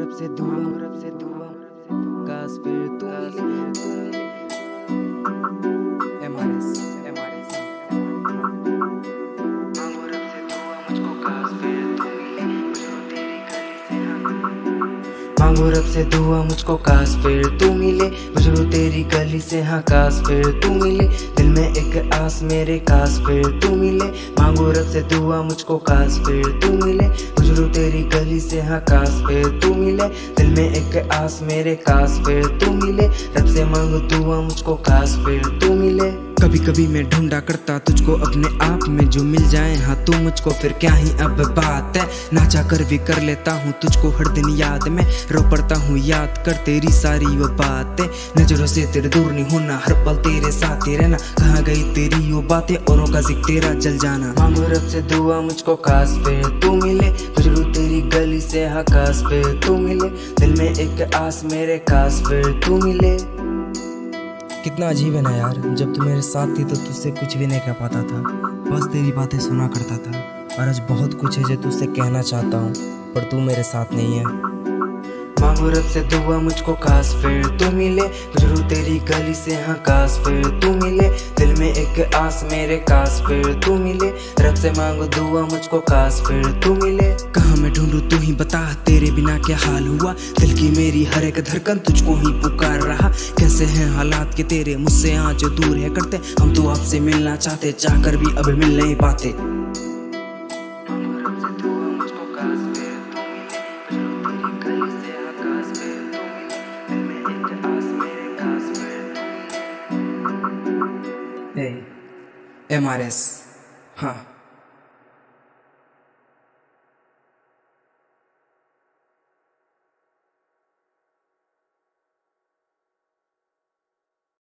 रब से दुआ काश फिर तू मिले MRS मांगो रब से दुआ मुझको काश फिर तू मिले गुजरूं तेरी गली से मांगो रब से दुआ मुझको काश फिर तू मिले गुजरूं तेरी गली से हाँ काश फिर तू मिले दिल में एक आस मेरे काश फिर तू मिले मांगो रब से दुआ मुझको काश फिर तू मिले गुजरूं तेरी गली से हाँ काश फिर तू मिले दिल में एक आस मेरे काश फिर तू मिले रब से मांगो दुआ मुझको काश फिर तू मिले। कभी कभी मैं ढूंढा करता तुझको अपने आप में जो मिल जाए हाँ तू मुझको फिर क्या ही अब बात है ना चाहकर भी कर लेता हूँ तुझको हर दिन याद में रो पड़ता हूँ याद कर तेरी सारी वो बातें नजरों से तेरे दूर नहीं होना हर पल तेरे साथ ही रहना कहाँ गई तेरी वो बातें औरों का जिक्र तेरा जल जाना मांगो रब से दुआ मुझको काश फिर तू मिले गुजरूं तेरी गली से हाँ काश फिर तू मिले दिल में एक आस मेरे काश फिर तू मिले। कितना अजीब है ना यार जब तू मेरे साथ थी तो तुझसे कुछ भी नहीं कह पाता था बस तेरी बातें सुना करता था और आज बहुत कुछ है जो तुझसे कहना चाहता हूँ पर तू मेरे साथ नहीं है। मांगो रब से दुआ मुझको काश फिर तू मिले गुजरूं तेरी गली से हाँ काश फिर तू मिले दिल में एक आस मेरे काश फिर तू मिले रब से मांगो दुआ मुझको काश फिर तू मिले। कहाँ मैं ढूंढूं तू ही बता तेरे बिना क्या हाल हुआ दिल की मेरी हर एक धड़कन तुझको ही पुकार रहा कैसे हैं हालात के तेरे मुझसे आज जो दूर है करते हम तो आपसे मिलना चाहते चाहकर भी अब मिल नहीं पाते। MRS हाँ।